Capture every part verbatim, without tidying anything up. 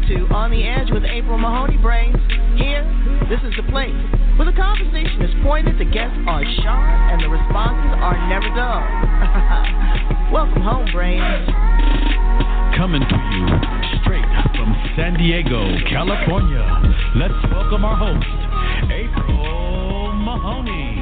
to On the Edge with April Mahoney Brains. Here, this is the place where the conversation is pointed, the guests are sharp, and the responses are never dull. Welcome home, Brains. Coming to you straight from San Diego, California. Let's welcome our host, April Mahoney.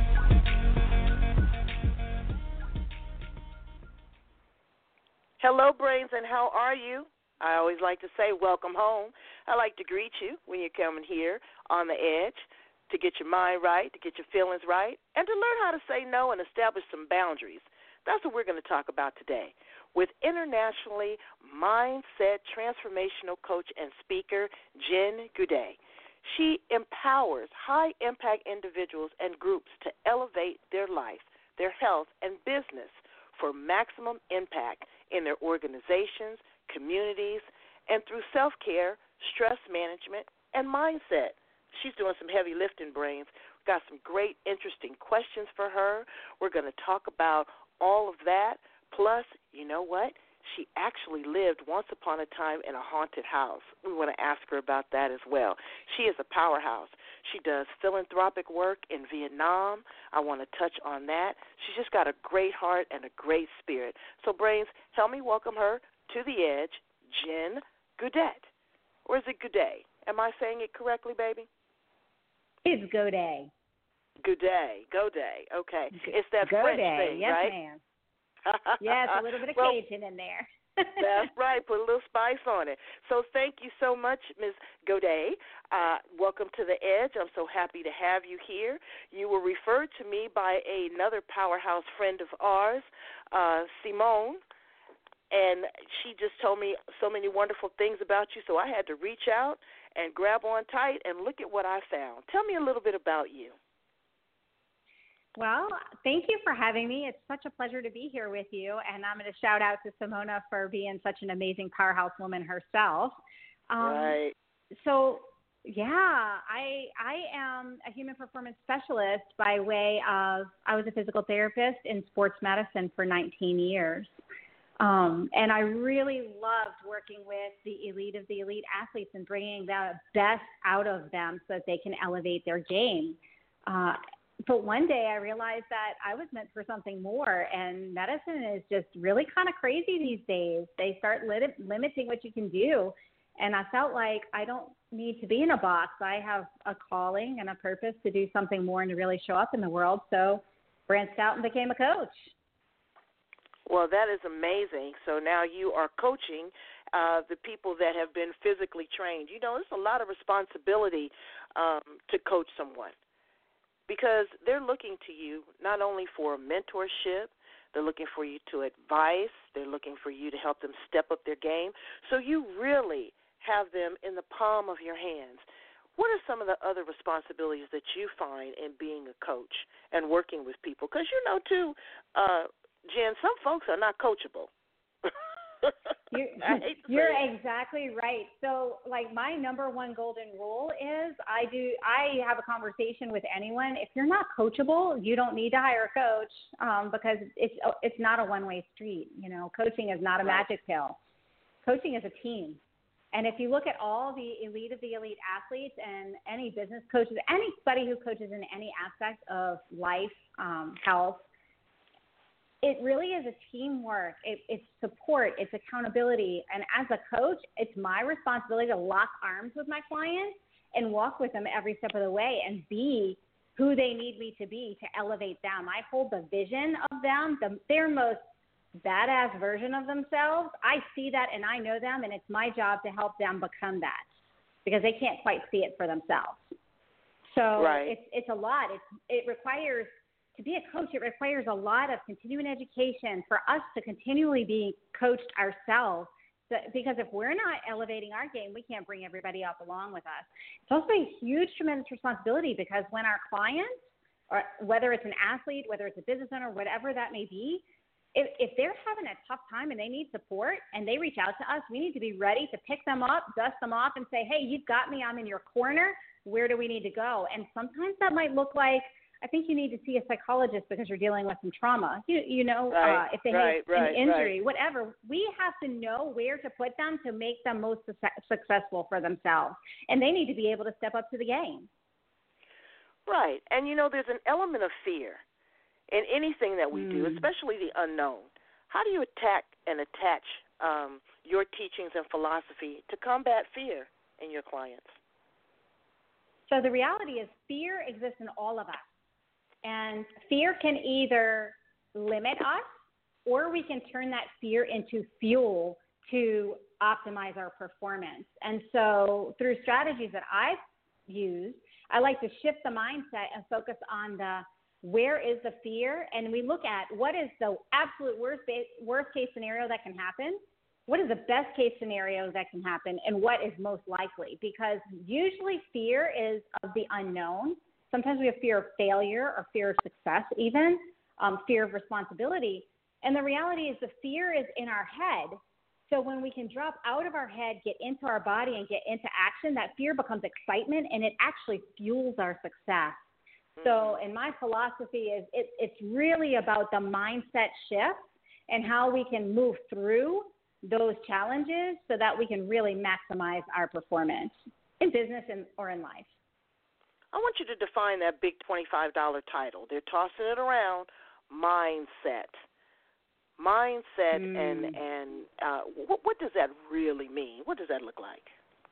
Hello, Brains, and how are you? I always like to say welcome home. I like to greet you when you're coming here on the edge to get your mind right, to get your feelings right, and to learn how to say no and establish some boundaries. That's what we're going to talk about today with internationally mindset transformational coach and speaker Jen Gaudet. She empowers high-impact individuals and groups to elevate their life, their health, and business for maximum impact in their organizations, communities, and through self-care, stress management, and mindset. She's doing some heavy lifting, Brains. We've got some great, interesting questions for her. We're going to talk about all of that. Plus, you know what? She actually lived once upon a time in a haunted house. We want to ask her about that as well. She is a powerhouse. She does philanthropic work in Vietnam. I want to touch on that. She's just got a great heart and a great spirit. So, Brains, help me welcome her to the edge, Jen Gaudet. Or is it Gaudet? Am I saying it correctly, baby? It's Gaudet. Gaudet. Gaudet. Okay. G- it's that Gaudet. French thing, yes, right? Yes, ma'am. Yes, a little bit of well, Cajun in there. That's right. Put a little spice on it. So thank you so much, Miz Gaudet. Uh, welcome to the Edge. I'm so happy to have you here. You were referred to me by another powerhouse friend of ours, uh, Simone, and she just told me so many wonderful things about you, so I had to reach out and grab on tight and look at what I found. Tell me a little bit about you. Well, thank you for having me. It's such a pleasure to be here with you, and I'm going to shout out to Simona for being such an amazing powerhouse woman herself. Um, right. So, yeah, I I am a human performance specialist by way of I was a physical therapist in sports medicine for nineteen years. Um, and I really loved working with the elite of the elite athletes and bringing the best out of them so that they can elevate their game. Uh, But one day I realized that I was meant for something more, and medicine is just really kind of crazy these days. They start lit- limiting what you can do, and I felt like I don't need to be in a box. I have a calling and a purpose to do something more and to really show up in the world, so branched out and became a coach. Well, that is amazing. So now you are coaching uh, the people that have been physically trained. You know, it's a lot of responsibility um, to coach someone, because they're looking to you not only for mentorship, they're looking for you to advise, they're looking for you to help them step up their game. So you really have them in the palm of your hands. What are some of the other responsibilities that you find in being a coach and working with people? Because you know, too, uh, Jen, some folks are not coachable. You're, you're exactly right. So, like, my number one golden rule is I do. I have a conversation with anyone. If you're not coachable, you don't need to hire a coach um, because it's it's not a one-way street. You know, coaching is not a magic pill. Coaching is a team. And if you look at all the elite of the elite athletes and any business coaches, anybody who coaches in any aspect of life, um, health, it really is a teamwork. It, it's support. It's accountability. And as a coach, it's my responsibility to lock arms with my clients and walk with them every step of the way and be who they need me to be to elevate them. I hold the vision of them, the, their most badass version of themselves. I see that and I know them, and it's my job to help them become that because they can't quite see it for themselves. So right. it's it's a lot. It's, it requires – to be a coach, it requires a lot of continuing education for us to continually be coached ourselves. So, because if we're not elevating our game, we can't bring everybody else along with us. It's also a huge, tremendous responsibility because when our clients, or whether it's an athlete, whether it's a business owner, whatever that may be, if, if they're having a tough time and they need support and they reach out to us, we need to be ready to pick them up, dust them off, and say, hey, you've got me. I'm in your corner. Where do we need to go? And sometimes that might look like I think you need to see a psychologist because you're dealing with some trauma. You, you know, right, uh, if they right, have right, an injury, right. whatever, we have to know where to put them to make them most su- successful for themselves. And they need to be able to step up to the game. Right. And, you know, there's an element of fear in anything that we mm. do, especially the unknown. How do you attack and attach um, your teachings and philosophy to combat fear in your clients? So the reality is fear exists in all of us. And fear can either limit us or we can turn that fear into fuel to optimize our performance. And so through strategies that I've used, I like to shift the mindset and focus on the where is the fear, and we look at what is the absolute worst, worst case scenario that can happen, what is the best case scenario that can happen, and what is most likely. Because usually fear is of the unknown. Sometimes we have fear of failure or fear of success even, um, fear of responsibility. And the reality is the fear is in our head. So when we can drop out of our head, get into our body, and get into action, that fear becomes excitement, and it actually fuels our success. So, and my philosophy is it, it's really about the mindset shift and how we can move through those challenges so that we can really maximize our performance in business and, or in life. I want you to define that big twenty-five dollars title. They're tossing it around, mindset. Mindset mm. and, and uh, what, what does that really mean? What does that look like?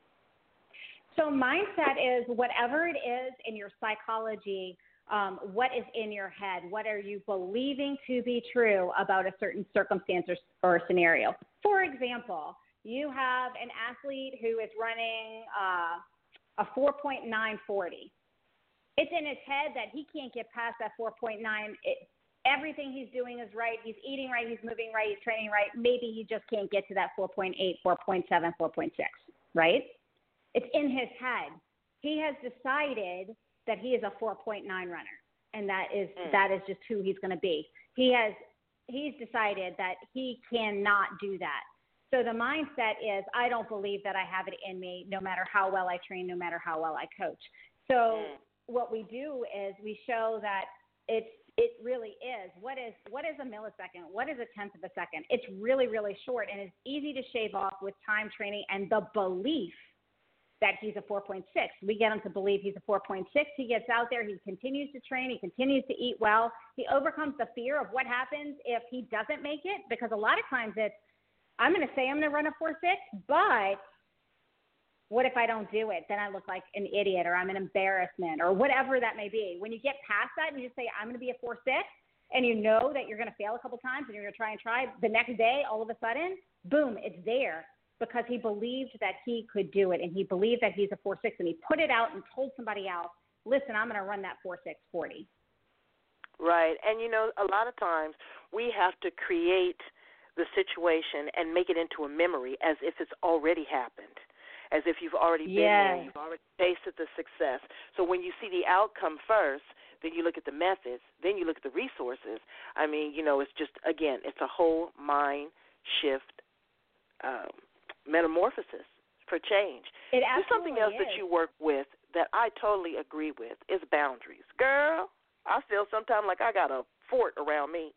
So mindset is whatever it is in your psychology, um, what is in your head, what are you believing to be true about a certain circumstance or, or scenario. For example, you have an athlete who is running uh, a four point nine forty. It's in his head that he can't get past that four point nine. It, everything he's doing is right. He's eating right. He's moving right. He's training right. Maybe he just can't get to that four point eight, four point seven, four point six, right? It's in his head. He has decided that he is a four point nine runner, and that is mm. that is just who he's going to be. He has he's decided that he cannot do that. So the mindset is, I don't believe that I have it in me, no matter how well I train, no matter how well I coach. So mm. what we do is we show that it's it really is. What is what is a millisecond? What is a tenth of a second? It's really, really short, and it's easy to shave off with time training and the belief that he's a four point six. We get him to believe he's a four point six. He gets out there. He continues to train. He continues to eat well. He overcomes the fear of what happens if he doesn't make it, because a lot of times it's, I'm going to say I'm going to run a four six, but what if I don't do it? Then I look like an idiot, or I'm an embarrassment, or whatever that may be. When you get past that and you say, I'm going to be a four six, and you know that you're going to fail a couple times and you're going to try and try, the next day, all of a sudden, boom, it's there. Because he believed that he could do it, and he believed that he's a four six, and he put it out and told somebody else, listen, I'm going to run that four six forty. Right. And, you know, a lot of times we have to create the situation and make it into a memory as if it's already happened, as if you've already been yes. there, you've already tasted the success. So when you see the outcome first, then you look at the methods, then you look at the resources. I mean, you know, it's just, again, it's a whole mind shift um metamorphosis for change. It There's something else is. that you work with that I totally agree with is boundaries. Girl, I feel sometimes like I got a fort around me.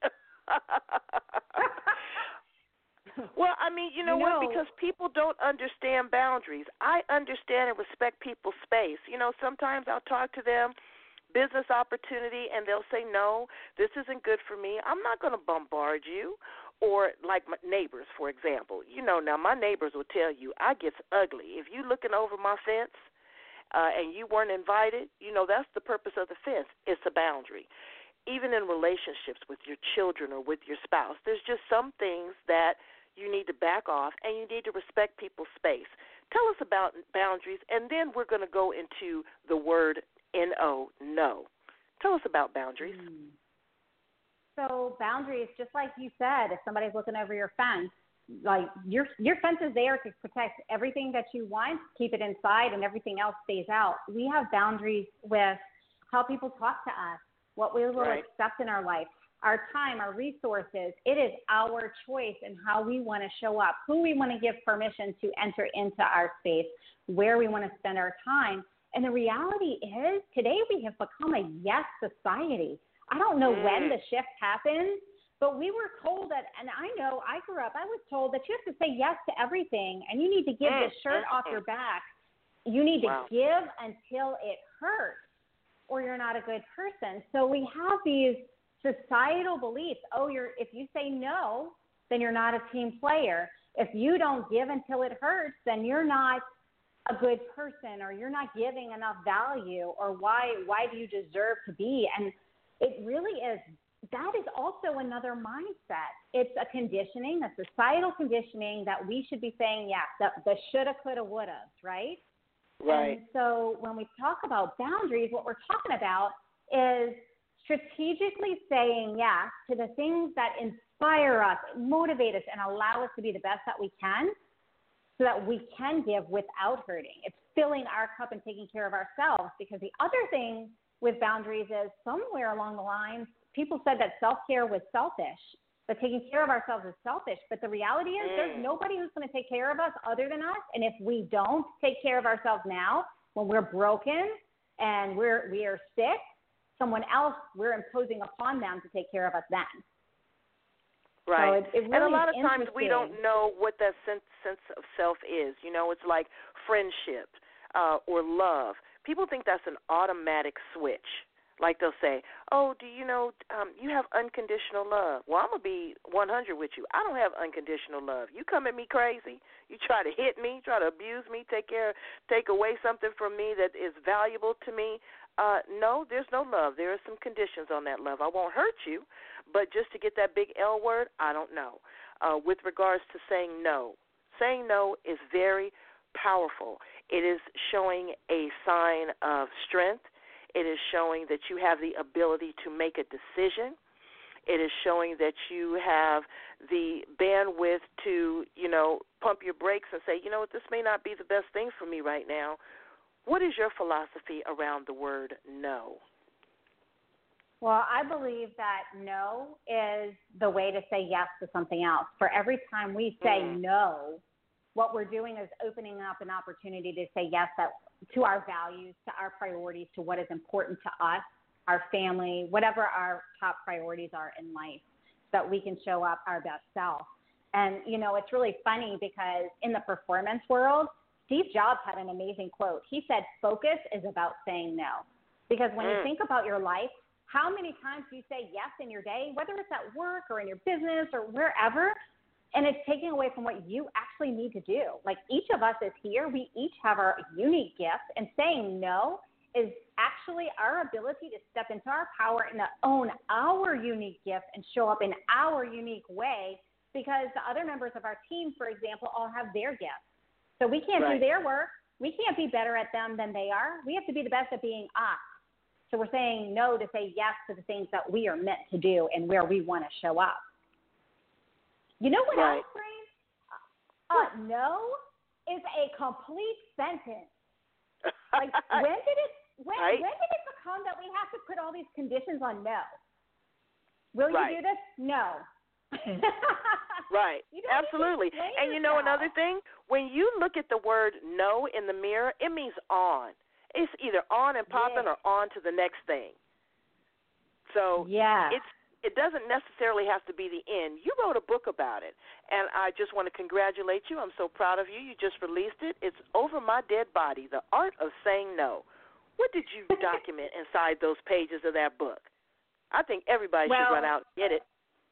Well, I mean, you know, you know what? Because people don't understand boundaries. I understand and respect people's space. You know, sometimes I'll talk to them, business opportunity, and they'll say, no, this isn't good for me. I'm not going to bombard you. Or like my neighbors, for example. You know, now my neighbors will tell you, I gets ugly. If you looking over my fence uh, and you weren't invited, you know, that's the purpose of the fence. It's a boundary. Even in relationships with your children or with your spouse, there's just some things that you need to back off, and you need to respect people's space. Tell us about boundaries, and then we're going to go into the word N O, no. Tell us about boundaries. Mm. So boundaries, just like you said, if somebody's looking over your fence, like your your fence is there to protect everything that you want, keep it inside, and everything else stays out. We have boundaries with how people talk to us, what we will right. accept in our life, our time, our resources. It is our choice in how we want to show up, who we want to give permission to enter into our space, where we want to spend our time. And the reality is today we have become a yes society. I don't know mm. when the shift happened, but we were told that, and I know I grew up, I was told that you have to say yes to everything, and you need to give mm. the shirt mm. off your back. You need to wow. give until it hurts, or you're not a good person. So we have these societal beliefs. Oh, you're if you say no, then you're not a team player. If you don't give until it hurts, then you're not a good person, or you're not giving enough value, or why why do you deserve to be? And it really is, that is also another mindset. It's a conditioning, a societal conditioning that we should be saying yes, the, the shoulda, coulda, woulda, right? Right. And so when we talk about boundaries, what we're talking about is strategically saying yes to the things that inspire us, motivate us, and allow us to be the best that we can, so that we can give without hurting. It's filling our cup and taking care of ourselves. Because the other thing with boundaries is somewhere along the line, people said that self-care was selfish, that taking care of ourselves is selfish. But the reality is mm. there's nobody who's going to take care of us other than us. And if we don't take care of ourselves now, when we're broken and we're, we are sick, someone else, we're imposing upon them to take care of us then. Right. So it, it really and a lot of times we don't know what that sense, sense of self is. You know, it's like friendship uh, or love. People think that's an automatic switch. Like they'll say, oh, do you know um, you have unconditional love? Well, I'm going to be one hundred with you. I don't have unconditional love. You come at me crazy. You try to hit me, try to abuse me, take care, take away something from me that is valuable to me. Uh, no, there's no love. There are some conditions on that love. I won't hurt you, but just to get that big L word, I don't know. Uh, with regards to saying no, saying no is very powerful. It is showing a sign of strength. It is showing that you have the ability to make a decision. It is showing that you have the bandwidth to, you know, pump your brakes and say, you know what, this may not be the best thing for me right now. What is your philosophy around the word no? Well, I believe that no is the way to say yes to something else. For every time we say mm. no, what we're doing is opening up an opportunity to say yes that, to our values, to our priorities, to what is important to us, our family, whatever our top priorities are in life, so that we can show up our best self. And, you know, it's really funny because in the performance world, Steve Jobs had an amazing quote. He said, focus is about saying no. Because when mm. you think about your life, how many times do you say yes in your day, whether it's at work or in your business or wherever, and it's taking away from what you actually need to do. Like each of us is here. We each have our unique gifts, and saying no is actually our ability to step into our power and to own our unique gifts and show up in our unique way, because the other members of our team, for example, all have their gifts. So we can't right. do their work. We can't be better at them than they are. We have to be the best at being us. So we're saying no to say yes to the things that we are meant to do and where we want to show up. You know what right. else, Brain? Uh, no is a complete sentence. Like, when did it when, right. when did it become that we have to put all these conditions on no? Will right. you do this? No. Right. You Absolutely. And you know another thing? When you look at the word no in the mirror, it means on. It's either on and popping yes. or on to the next thing. So yeah. it's it doesn't necessarily have to be the end. You wrote a book about it, and I just want to congratulate you. I'm so proud of you. You just released it. It's Over My Dead Body, The Art of Saying No. What did you document inside those pages of that book? I think everybody well, should run out and get it.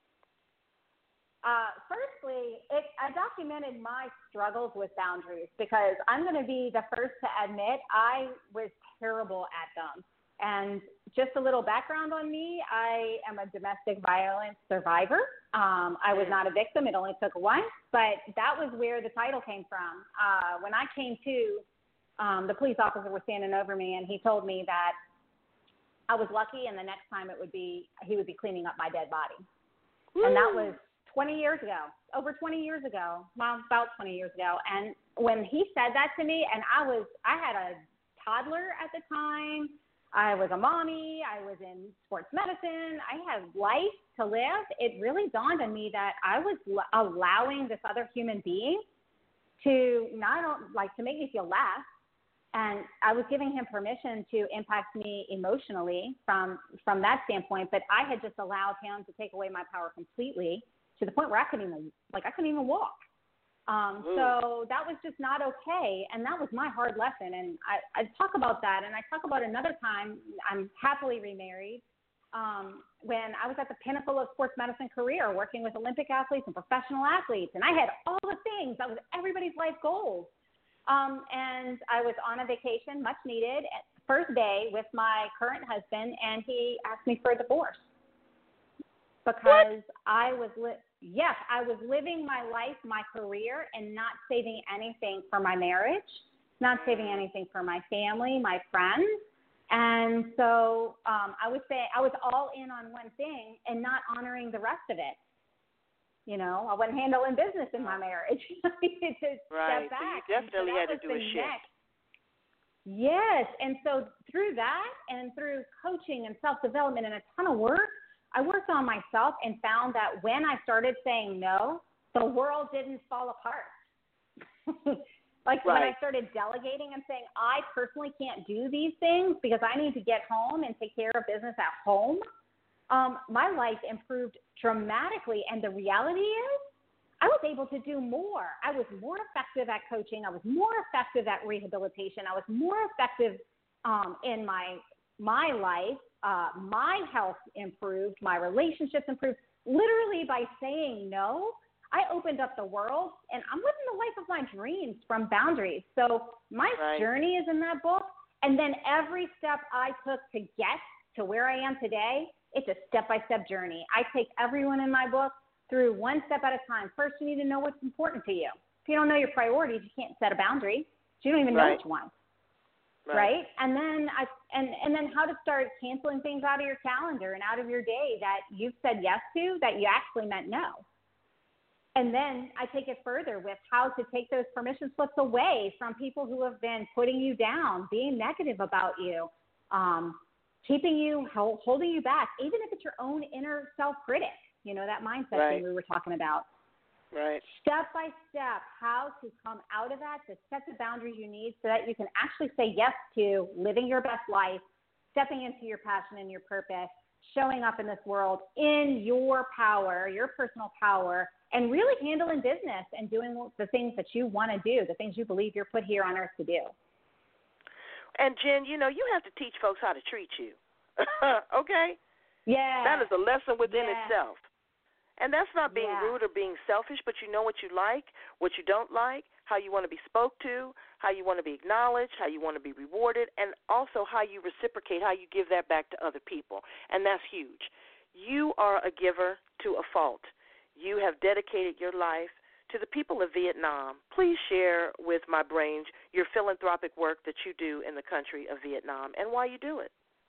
Uh, firstly, it, I documented my struggles with boundaries because I'm going to be the first to admit I was terrible at them. And just a little background on me, I am a domestic violence survivor. Um, I was not a victim. It only took one. But that was where the title came from. Uh, when I came to, um, the police officer was standing over me, and he told me that I was lucky, and the next time it would be he would be cleaning up my dead body. Woo. And that was twenty years ago, over twenty years ago, well, about twenty years ago. And when he said that to me, and I was, I had a toddler at the time. I was a mommy. I was in sports medicine. I had life to live. It really dawned on me that I was l- allowing this other human being to not only, like, to make me feel less, and I was giving him permission to impact me emotionally from from that standpoint, but I had just allowed him to take away my power completely to the point where I couldn't even, like, I couldn't even walk. Um, so that was just not okay, and that was my hard lesson. And I, I talk about that, and I talk about another time. I'm happily remarried. Um, when I was at the pinnacle of sports medicine career, working with Olympic athletes and professional athletes, and I had all the things. That was everybody's life goals. Um, and I was on a vacation, much needed, first day with my current husband, and he asked me for a divorce because what? I was li- yes, I was living my life, my career, and not saving anything for my marriage, not saving anything for my family, my friends. And so um, I would say I was all in on one thing and not honoring the rest of it. You know, I wasn't handling business in my marriage. I needed to right. step back. So you definitely so had to do a shift. Yes. And so through that and through coaching and self-development and a ton of work, I worked on myself and found that when I started saying no, the world didn't fall apart. Like right. when I started delegating and saying, I personally can't do these things because I need to get home and take care of business at home, um, my life improved dramatically. And the reality is I was able to do more. I was more effective at coaching. I was more effective at rehabilitation. I was more effective um, in my my life. Uh, my health improved. My relationships improved. Literally by saying no, I opened up the world, and I'm living the life of my dreams from boundaries. So my right. journey is in that book, and then every step I took to get to where I am today, it's a step-by-step journey. I take everyone in my book through one step at a time. First, you need to know what's important to you. If you don't know your priorities, you can't set a boundary. You don't even right. know which one. Right. right? And then I and, and then how to start canceling things out of your calendar and out of your day that you've said yes to that you actually meant no. And then I take it further with how to take those permission slips away from people who have been putting you down, being negative about you, um, keeping you, holding you back, even if it's your own inner self-critic, you know, that mindset right. thing we were talking about. Right. Step by step, how to come out of that, to set the boundaries you need so that you can actually say yes to living your best life, stepping into your passion and your purpose, showing up in this world in your power, your personal power, and really handling business and doing the things that you want to do, the things you believe you're put here on earth to do. And, Jen, you know, you have to teach folks how to treat you. Okay? Yeah. That is a lesson within yeah. itself. And that's not being yeah. rude or being selfish, but you know what you like, what you don't like, how you want to be spoke to, how you want to be acknowledged, how you want to be rewarded, and also how you reciprocate, how you give that back to other people. And that's huge. You are a giver to a fault. You have dedicated your life to the people of Vietnam. Please share with my brains your philanthropic work that you do in the country of Vietnam and why you do it.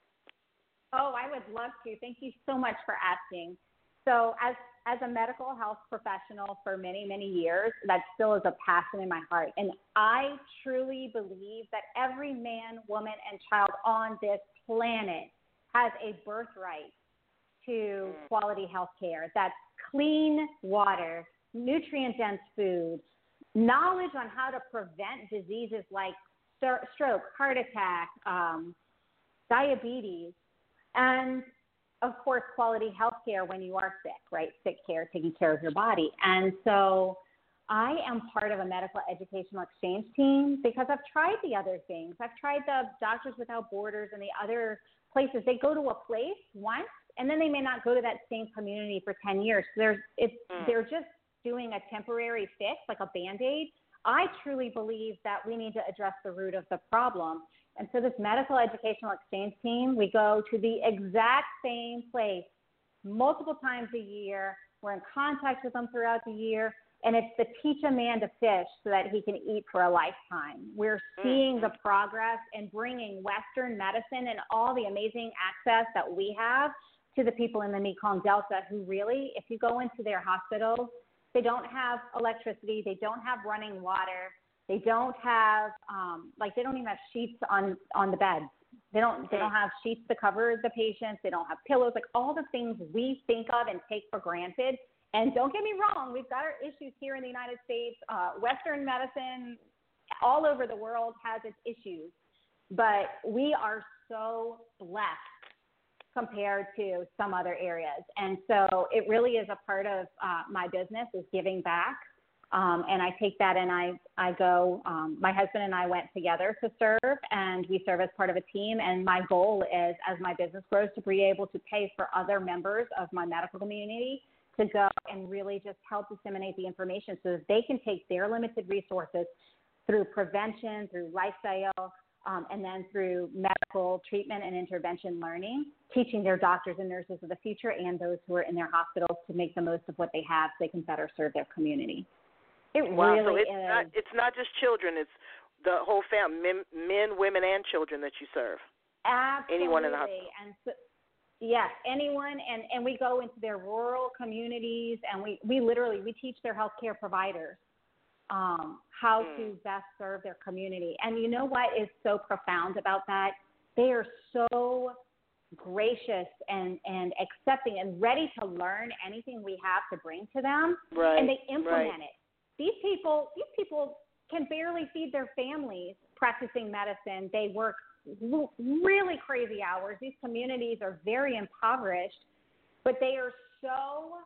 Oh, I would love to. Thank you so much for asking. So as as a medical health professional for many, many years, that still is a passion in my heart. And I truly believe that every man, woman, and child on this planet has a birthright to quality health care. That's clean water, nutrient-dense food, knowledge on how to prevent diseases like stroke, heart attack, um, diabetes, and of course, quality health care when you are sick, right? Sick care, taking care of your body. And so I am part of a medical educational exchange team because I've tried the other things. I've tried the Doctors Without Borders and the other places. They go to a place once, and then they may not go to that same community for ten years. So there's, it's, mm. they're just doing a temporary fix, like a Band-Aid. I truly believe that we need to address the root of the problem. And so this medical educational exchange team, we go to the exact same place multiple times a year. We're in contact with them throughout the year. And it's to teach a man to fish so that he can eat for a lifetime. We're seeing the progress and bringing Western medicine and all the amazing access that we have to the people in the Mekong Delta who really, if you go into their hospitals, they don't have electricity. They don't have running water. They don't have, um, like, they don't even have sheets on, on the bed. They don't, they don't have sheets to cover the patients. They don't have pillows, like all the things we think of and take for granted. And don't get me wrong, we've got our issues here in the United States. Uh, Western medicine all over the world has its issues, but we are so blessed compared to some other areas. And so it really is a part of uh, my business is giving back. Um, and I take that and I, I go, um, my husband and I went together to serve, and we serve as part of a team. And my goal is, as my business grows, to be able to pay for other members of my medical community to go and really just help disseminate the information so that they can take their limited resources through prevention, through lifestyle, um, and then through medical treatment and intervention learning, teaching their doctors and nurses of the future and those who are in their hospitals to make the most of what they have so they can better serve their community. It wow, really so it's is. Not, it's not just children. It's the whole family, men, men, women, and children that you serve. Absolutely. Anyone in the hospital. And so, yes, anyone. And, and we go into their rural communities, and we, we literally, we teach their healthcare providers um, how mm. to best serve their community. And you know what is so profound about that? They are so gracious and, and accepting and ready to learn anything we have to bring to them. Right. And they implement right. it. These people, these people can barely feed their families practicing medicine. They work really crazy hours. These communities are very impoverished, but they are so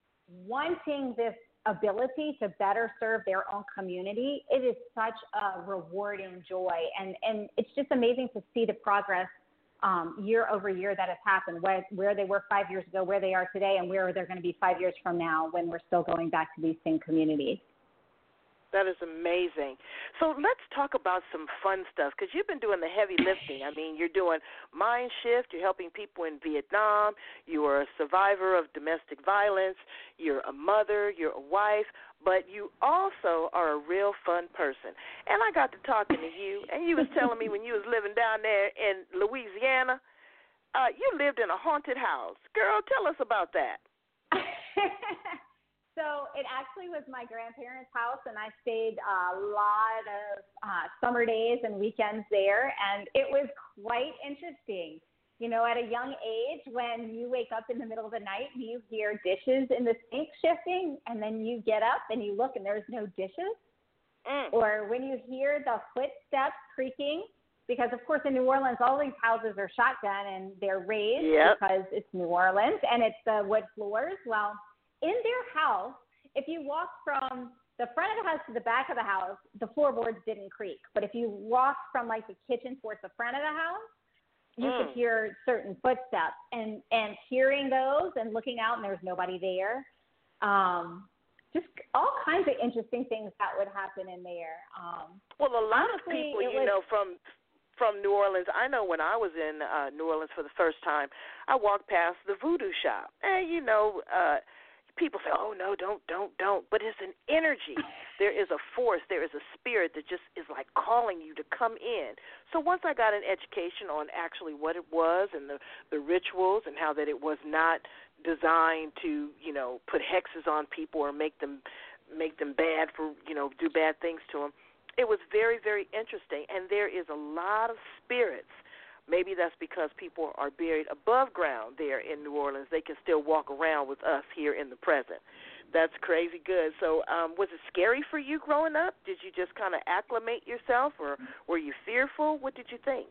wanting this ability to better serve their own community. It is such a rewarding joy, and, and it's just amazing to see the progress um, year over year that has happened, where, where they were five years ago, where they are today, and where they're going to be five years from now when we're still going back to these same communities. That is amazing. So let's talk about some fun stuff, because you've been doing the heavy lifting. I mean, you're doing Mind Shift. You're helping people in Vietnam. You are a survivor of domestic violence. You're a mother. You're a wife. But you also are a real fun person. And I got to talking to you, and you was telling me when you was living down there in Louisiana, uh, you lived in a haunted house. Girl, tell us about that. So it actually was my grandparents' house, and I stayed a lot of uh, summer days and weekends there, and it was quite interesting. You know, at a young age, when you wake up in the middle of the night and you hear dishes in the sink shifting, and then you get up and you look and there's no dishes, mm. or when you hear the footsteps creaking, because, of course, in New Orleans, all these houses are shotgun and they're raised yep. because it's New Orleans and it's the wood floors. Well, in their house, if you walk from the front of the house to the back of the house, the floorboards didn't creak. But if you walk from, like, the kitchen towards the front of the house, you mm. could hear certain footsteps. And, and hearing those and looking out and there's nobody there, um, just all kinds of interesting things that would happen in there. Um, well, a lot honestly, of people, you was, know, from from New Orleans, I know when I was in uh, New Orleans for the first time, I walked past the voodoo shop. And, you know, uh, people say, oh, no, don't, don't, don't. But it's an energy. There is a force. There is a spirit that just is like calling you to come in. So once I got an education on actually what it was and the, the rituals and how that it was not designed to, you know, put hexes on people or make them make them bad for, you know, do bad things to them, it was very, very interesting. And there is a lot of spirits. Maybe that's because people are buried above ground there in New Orleans. They can still walk around with us here in the present. That's crazy good. So um, was it scary for you growing up? Did you just kind of acclimate yourself, or were you fearful? What did you think?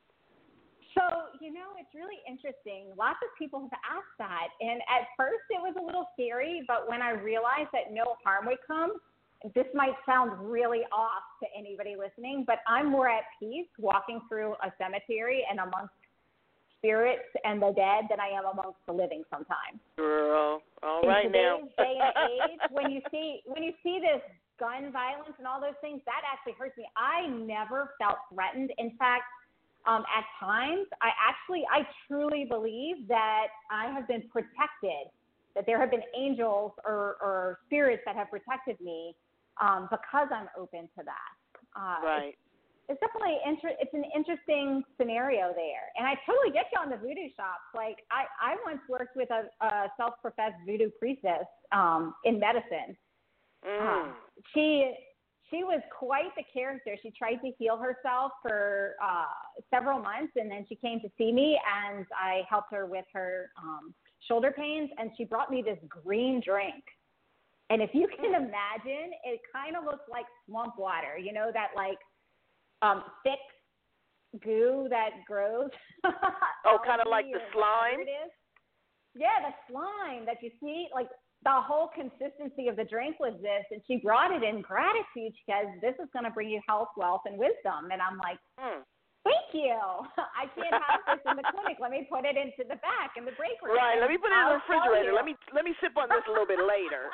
So, you know, it's really interesting. Lots of people have asked that. And at first it was a little scary, but when I realized that no harm would come, this might sound really off to anybody listening, but I'm more at peace walking through a cemetery and amongst spirits and the dead than I am amongst the living sometimes. Girl, all In right now. In today's day and age, when you see when you see this gun violence and all those things, that actually hurts me. I never felt threatened. In fact, um, at times, I actually, I truly believe that I have been protected, that there have been angels or, or spirits that have protected me. Um, because I'm open to that. Uh, right. It's, it's definitely inter- it's an interesting scenario there. And I totally get you on the voodoo shop. Like, I, I once worked with a, a self-professed voodoo priestess um, in medicine. Mm. Uh, she she was quite the character. She tried to heal herself for uh, several months, and then she came to see me, and I helped her with her um, shoulder pains, and she brought me this green drink. And if you can imagine, it kind of looks like swamp water, you know, that like um, thick goo that grows. Oh, kind of like the slime? It is. Yeah, the slime that you see, like the whole consistency of the drink was this, and she brought it in gratitude because this is going to bring you health, wealth, and wisdom. And I'm like, mm. thank you. I can't have this in the clinic. Let me put it into the back in the break room. Right. Let me put it in the I'll refrigerator. Let me let me sip on this a little bit later.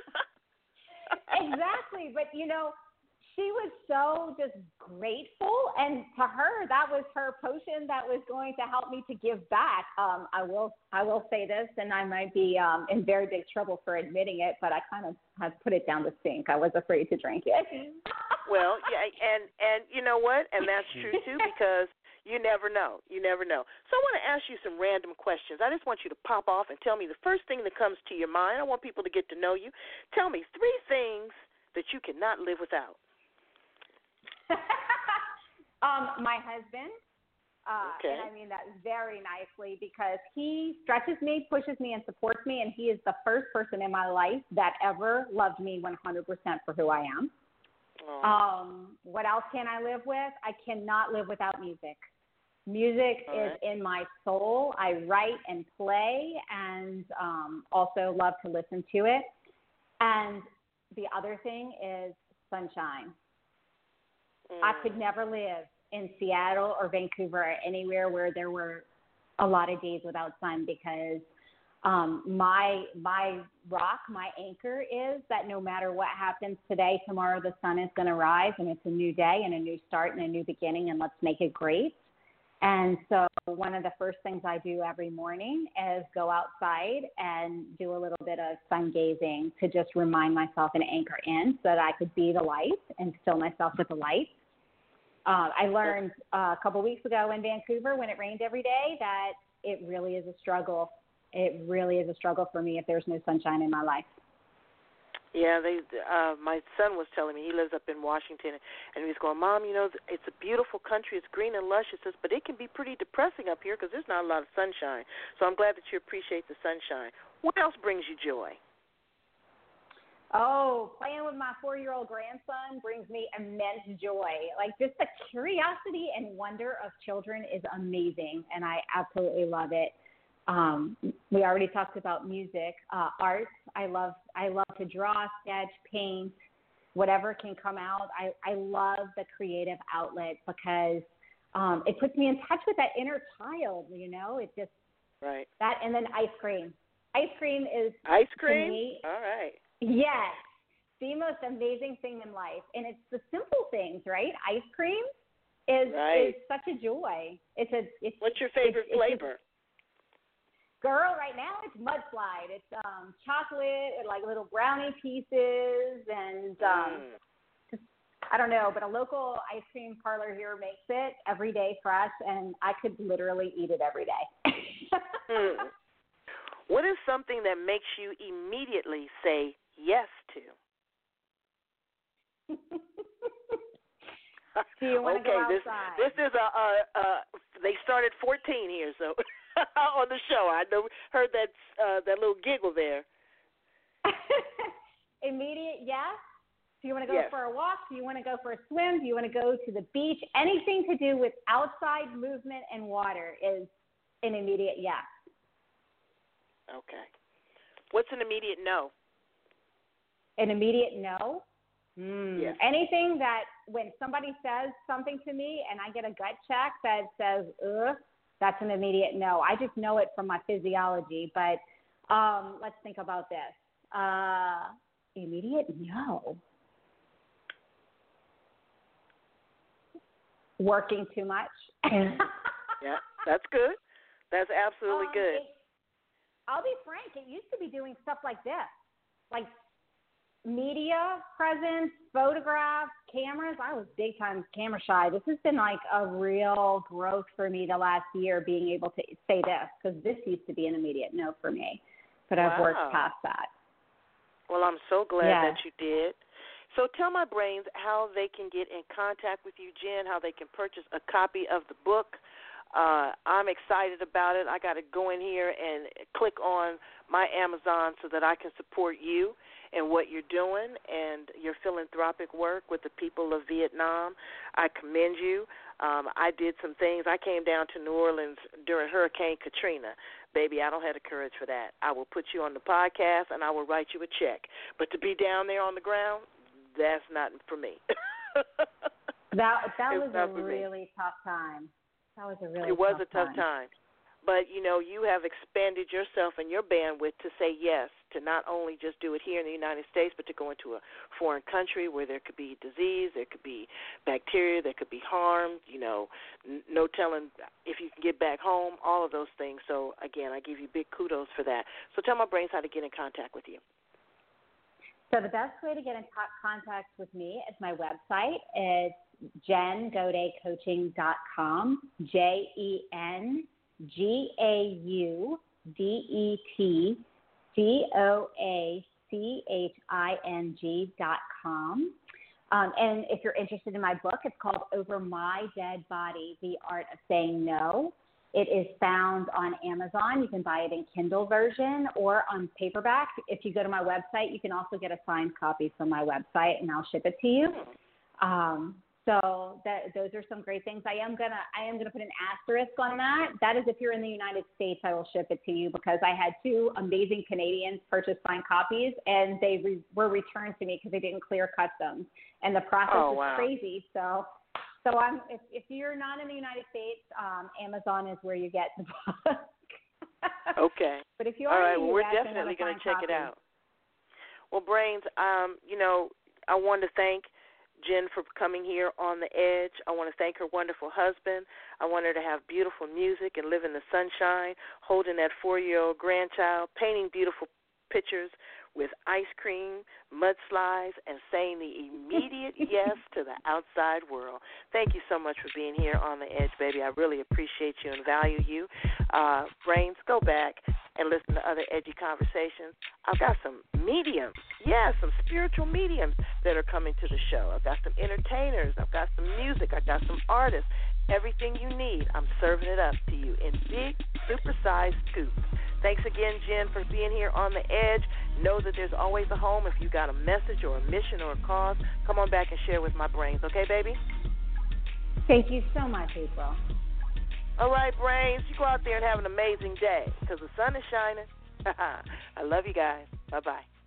Exactly. But, you know, she was so just grateful, and to her, that was her potion that was going to help me to give back. Um, I will, I will say this, and I might be um, in very big trouble for admitting it, but I kind of have put it down the sink. I was afraid to drink it. Well, yeah, and and you know what? And that's true too, because you never know. You never know. So I want to ask you some random questions. I just want you to pop off and tell me the first thing that comes to your mind. I want people to get to know you. Tell me three things that you cannot live without. um, my husband, uh, okay. and I mean that very nicely because he stretches me, pushes me, and supports me, and he is the first person in my life that ever loved me one hundred percent for who I am. Oh. Um, what else can I live with? I cannot live without music. Music All is right. in my soul. I write and play and um, also love to listen to it. And the other thing is sunshine. Mm. I could never live in Seattle or Vancouver or anywhere where there were a lot of days without sun because um, my my rock, my anchor is that no matter what happens today, tomorrow the sun is going to rise and it's a new day and a new start and a new beginning and let's make it great. And so one of the first things I do every morning is go outside and do a little bit of sun gazing to just remind myself and anchor in so that I could be the light and fill myself with the light. Uh, I learned uh, a couple weeks ago in Vancouver when it rained every day that it really is a struggle. It really is a struggle for me if there's no sunshine in my life. Yeah, they. Uh, my son was telling me, he lives up in Washington, and he was going, Mom, you know, it's a beautiful country. It's green and lush. He says, but it can be pretty depressing up here because there's not a lot of sunshine. So I'm glad that you appreciate the sunshine. What else brings you joy? Oh, playing with my four-year-old grandson brings me immense joy. Like, just the curiosity and wonder of children is amazing, and I absolutely love it. Um, we already talked about music, uh, art. I love I love to draw, sketch, paint, whatever can come out. I, I love the creative outlet because um, it puts me in touch with that inner child, you know. It just right. That and then ice cream. Ice cream is ice cream. To me, all right. Yes, the most amazing thing in life, and it's the simple things, right? Ice cream is right. is such a joy. It's a. It's, What's your favorite it's, flavor? It's a, girl, right now it's mudslide. It's um chocolate and like little brownie pieces, and um, mm. just, I don't know, but a local ice cream parlor here makes it every day fresh, and I could literally eat it every day. mm. What is something that makes you immediately say yes to? Do you want okay, to go this, outside? This is a, a, a they started fourteen here, so on the show. I know, heard that uh, that little giggle there. Immediate yes. Do you want to go yes. for a walk? Do you want to go for a swim? Do you want to go to the beach? Anything to do with outside movement and water is an immediate yes. Okay. What's an immediate no? An immediate no? Mm. Yes. Anything that when somebody says something to me and I get a gut check that says, ugh, that's an immediate no. I just know it from my physiology. But um, let's think about this. Uh, immediate no. Working too much. Yeah, that's good. That's absolutely um, good. It, I'll be frank, it used to be doing stuff like this, like media presence, photographs, cameras. I was big time camera shy. This has been like a real growth for me the last year, being able to say this, because this used to be an immediate no for me, but wow. I've worked past that. Well, I'm so glad yeah. that you did. So tell my brains how they can get in contact with you, Jen, how they can purchase a copy of the book, Uh, I'm excited about it. I got to go in here and click on my Amazon so that I can support you and what you're doing and your philanthropic work with the people of Vietnam. I commend you. Um, I did some things. I came down to New Orleans during Hurricane Katrina. Baby, I don't have the courage for that. I will put you on the podcast and I will write you a check. But to be down there on the ground, that's not for me. that that was a really me. tough time. That was a really It was tough a tough time. time. But, you know, you have expanded yourself and your bandwidth to say yes, to not only just do it here in the United States, but to go into a foreign country where there could be disease, there could be bacteria, there could be harm, you know, n- no telling if you can get back home, all of those things. So, again, I give you big kudos for that. So tell my brains how to get in contact with you. So the best way to get in t- contact with me is my website. It's jen gaudet coaching dot com, J E N G A U D E T C O A C H I N G dot com. Um, and if you're interested in my book, it's called Over My Dead Body, The Art of Saying No. It is found on Amazon. You can buy it in Kindle version or on paperback. If you go to my website, you can also get a signed copy from my website, and I'll ship it to you. Um, So that, those are some great things. I am gonna I am gonna put an asterisk on that. That is, if you're in the United States, I will ship it to you because I had two amazing Canadians purchase signed copies, and they re, were returned to me because they didn't clear customs, and the process oh, is wow. crazy. So, so I'm if, if you're not in the United States, um, Amazon is where you get the book. Okay. But if you are, all right, in the well, U S, we're definitely going to check copy. it out. Well, Brains, um, you know, I wanted to thank Jen for coming here on the edge. I want to thank her wonderful husband. I want her to have beautiful music and live in the sunshine, holding that four-year-old grandchild, painting beautiful pictures with ice cream, mudslides, and saying the immediate yes to the outside world. Thank you so much for being here on the edge, baby. I really appreciate you and value you. Uh, Brains, go back and listen to other edgy conversations. I've got some mediums, yeah, some spiritual mediums that are coming to the show. I've got some entertainers. I've got some music. I've got some artists. Everything you need, I'm serving it up to you in big, super-sized scoops. Thanks again, Jen, for being here on the edge. Know that there's always a home. If you got a message or a mission or a cause, come on back and share with my Brains. Okay, baby? Thank you so much, April. All right, Brains, you go out there and have an amazing day because the sun is shining. I love you guys. Bye-bye.